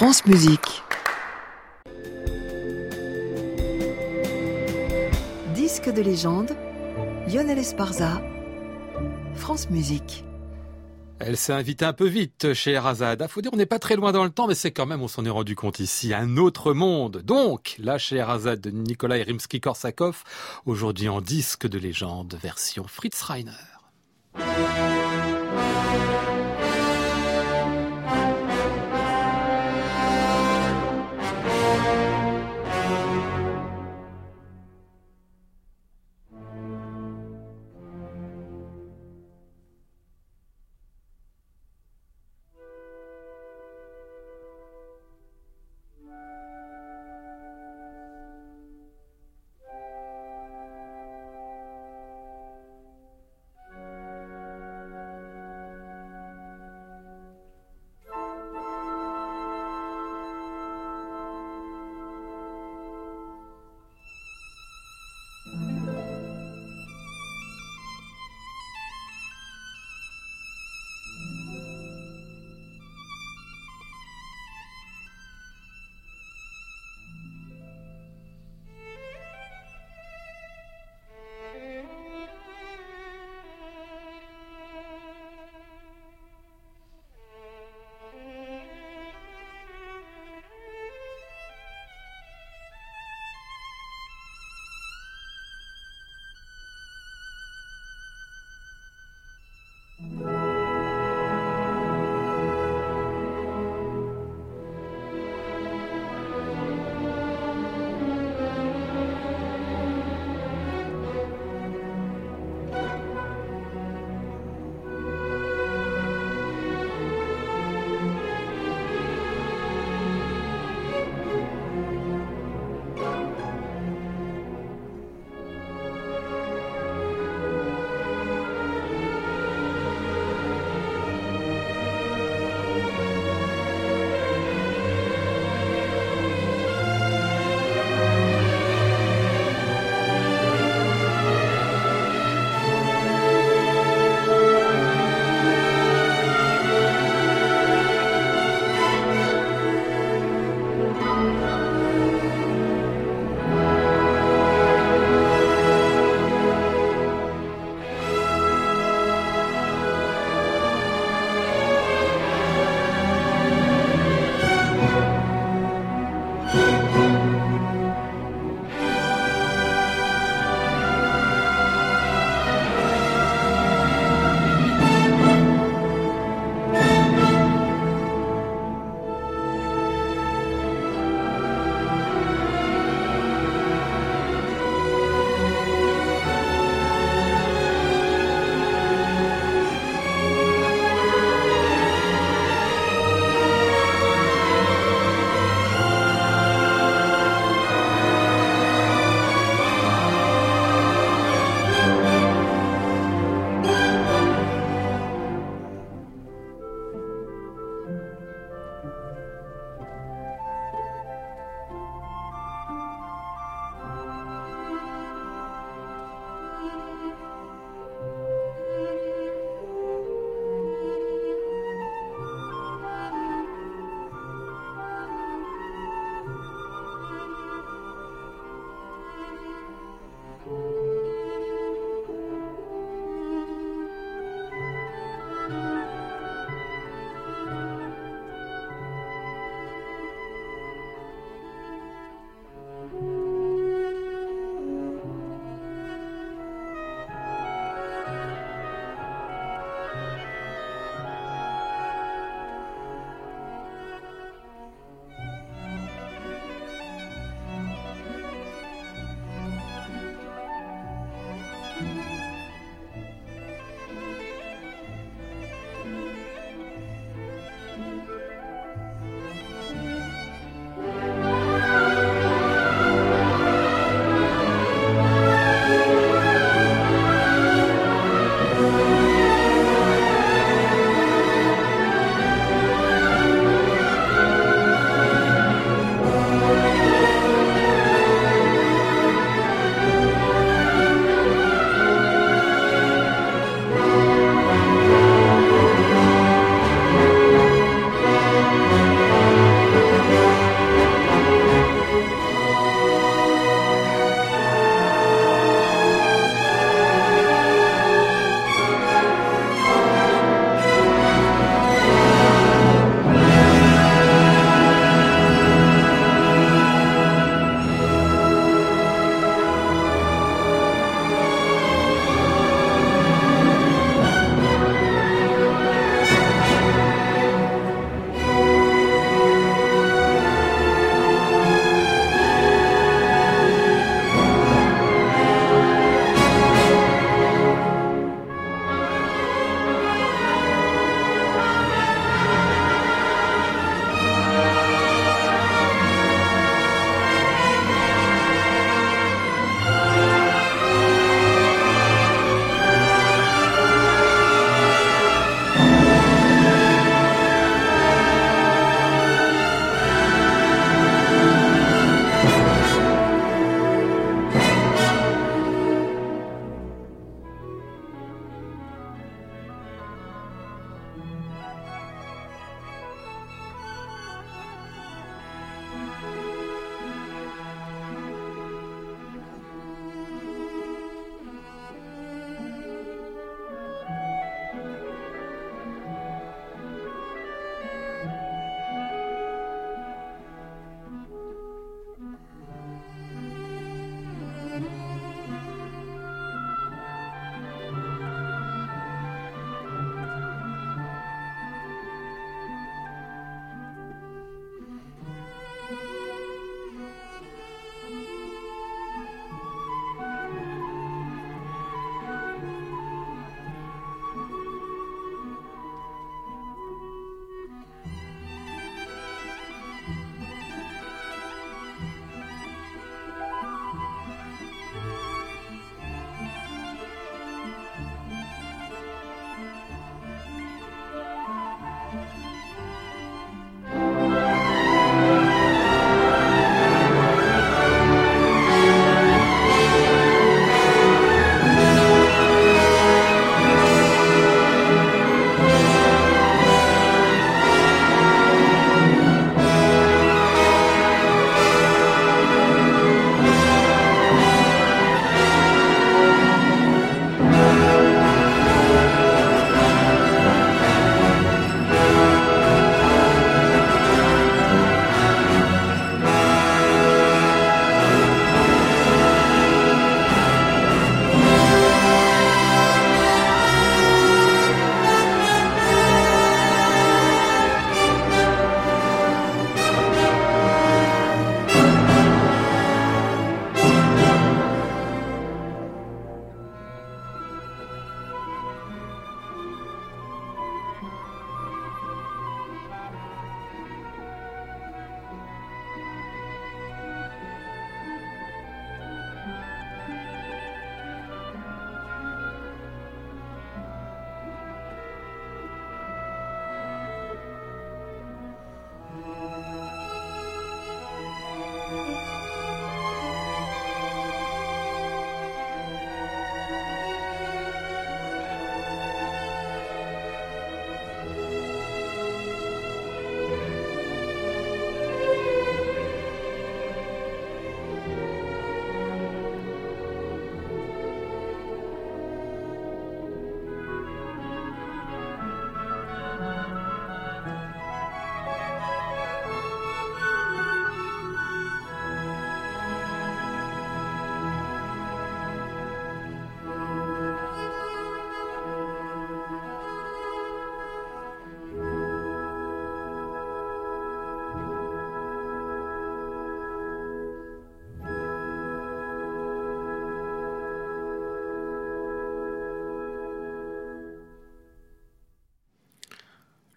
France Musique. Disque de légende, Lionel Esparza, France Musique. Elle s'est invitée un peu vite chez Sheherazade. Faut dire, on n'est pas très loin dans le temps, mais c'est quand même, on s'en est rendu compte ici, un autre monde. Donc, la Sheherazade de Nikolai Rimsky-Korsakov, aujourd'hui en disque de légende, version Fritz Reiner.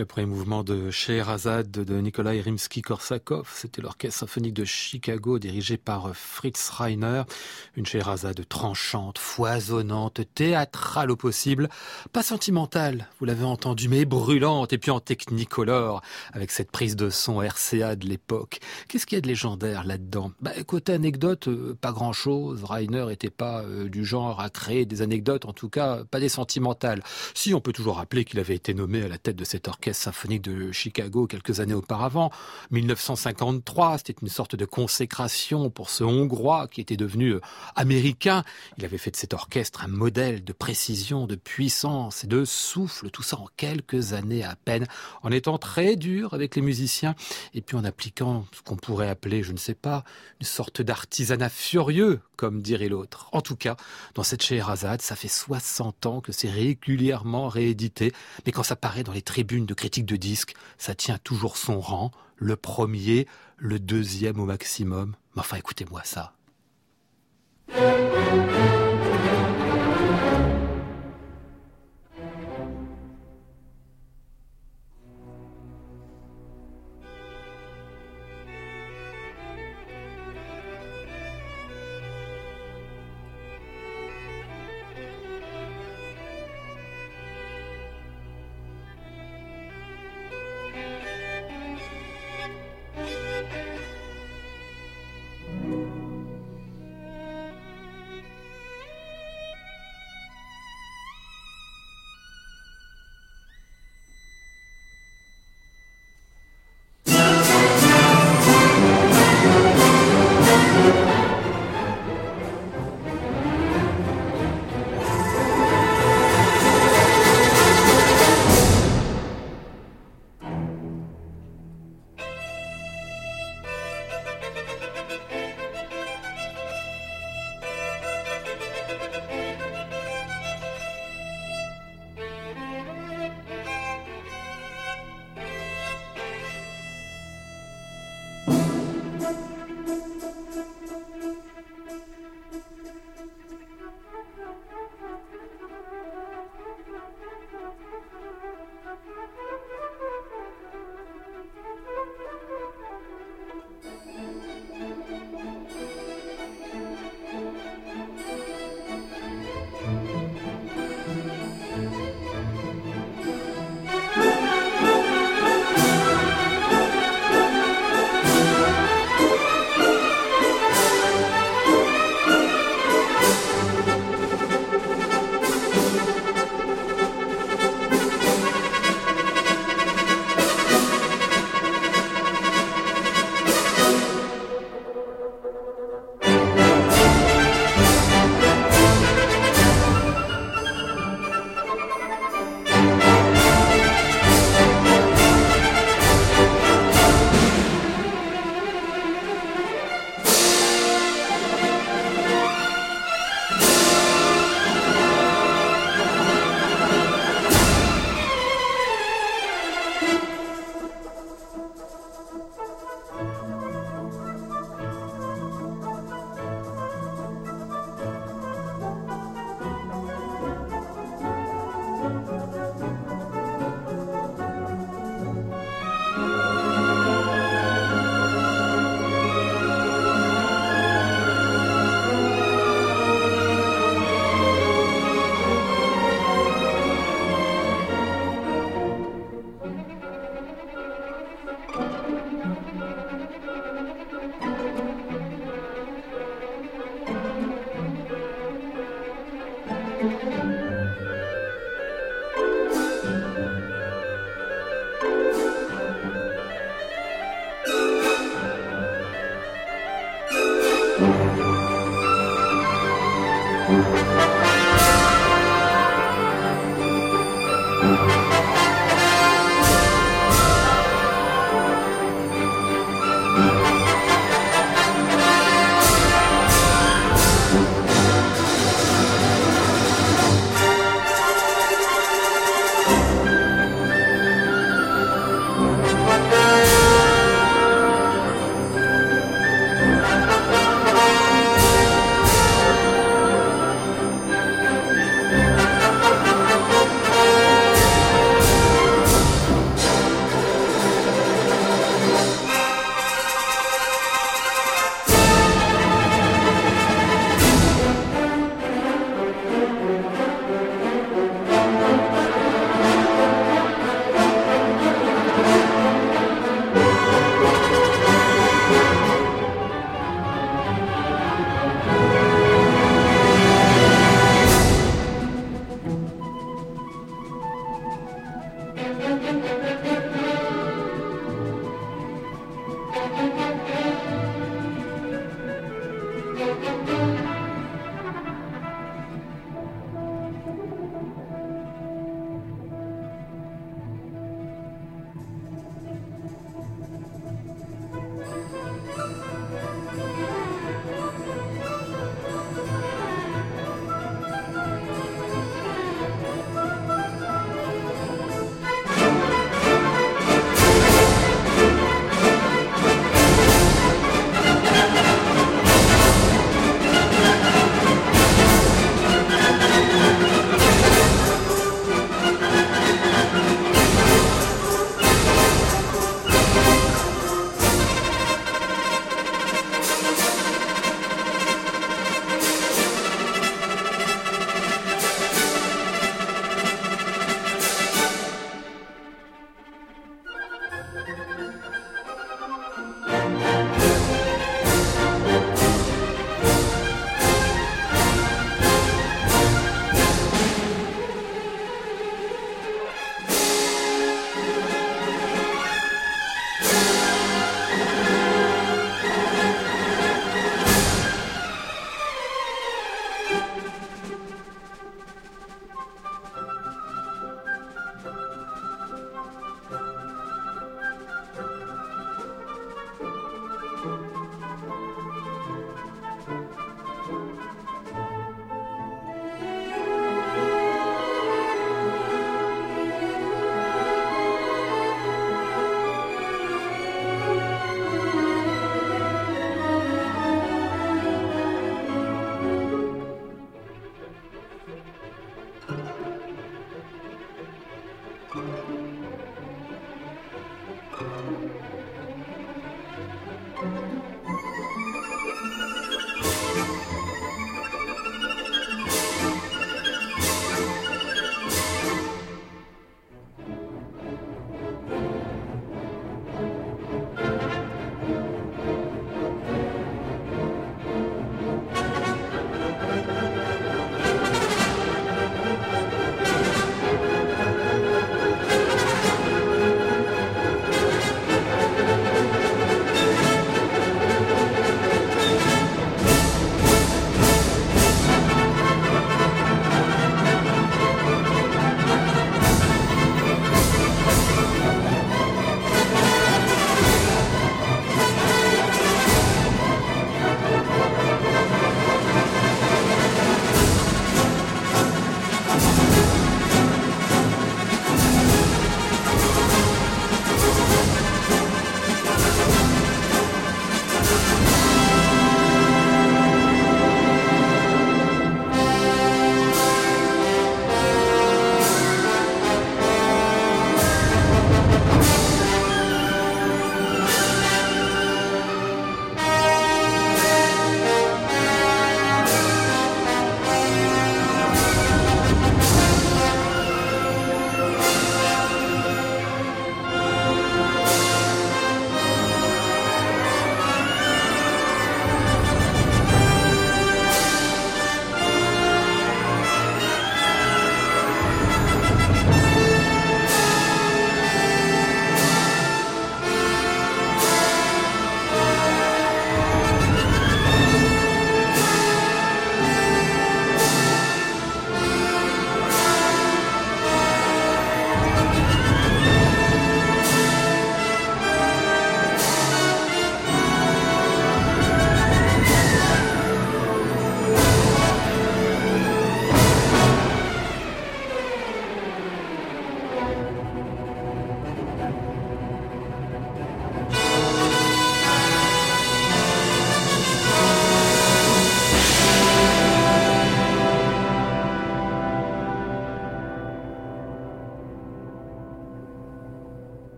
Le premier mouvement de Scheherazade de Nikolai Rimsky-Korsakov, c'était l'orchestre symphonique de Chicago dirigé par Fritz Reiner. Une Scheherazade tranchante, foisonnante, théâtrale au possible, pas sentimentale, vous l'avez entendu, mais brûlante et puis en technicolor, avec cette prise de son RCA de l'époque. Qu'est-ce qu'il y a de légendaire là-dedans ? Côté anecdote, pas grand-chose. Reiner n'était pas du genre à créer des anecdotes, en tout cas pas des sentimentales. Si, on peut toujours rappeler qu'il avait été nommé à la tête de cet orchestre symphonique de Chicago quelques années auparavant. 1953, c'était une sorte de consécration pour ce Hongrois qui était devenu américain. Il avait fait de cet orchestre un modèle de précision, de puissance et de souffle, tout ça en quelques années à peine, en étant très dur avec les musiciens et puis en appliquant ce qu'on pourrait appeler, je ne sais pas, une sorte d'artisanat furieux, comme dirait l'autre. En tout cas, dans cette Scheherazade, ça fait 60 ans que c'est régulièrement réédité, mais quand ça paraît dans les tribunes de critiques de disques, ça tient toujours son rang, le premier, le deuxième au maximum. Mais enfin, écoutez-moi ça.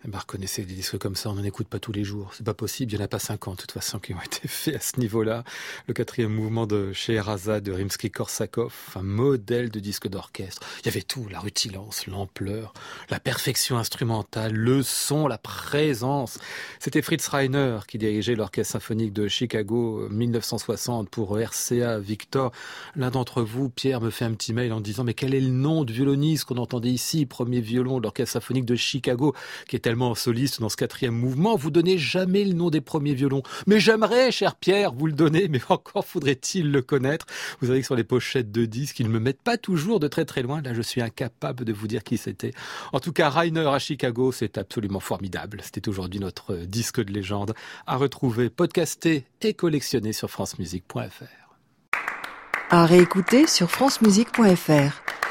Ben, reconnaissez des disques comme ça, on n'en écoute pas tous les jours. C'est pas possible, il n'y en a pas 50 de toute façon qui ont été faits à ce niveau-là. Le 4e mouvement de Scheherazade de Rimsky-Korsakov, un modèle de disque d'orchestre. Il y avait tout, la rutilance, l'ampleur, la perfection instrumentale, le son, la présence. C'était Fritz Reiner qui dirigeait l'Orchestre symphonique de Chicago 1960 pour RCA Victor. L'un d'entre vous, Pierre, me fait un petit mail en disant « Mais quel est le nom du violoniste qu'on entendait ici, premier violon de l'Orchestre symphonique de Chicago, qui est tellement soliste dans ce 4e mouvement, vous donnez jamais le nom des premiers violons. Mais j'aimerais, cher Pierre, vous le donner, mais encore faudrait-il le connaître. Vous savez que sur les pochettes de disques, ils ne me mettent pas toujours de très très loin. Là, je suis incapable de vous dire qui c'était. En tout cas, Reiner à Chicago, c'est absolument formidable. C'était aujourd'hui notre disque de légende à retrouver, podcasté et collectionné sur francemusique.fr. À réécouter sur francemusique.fr.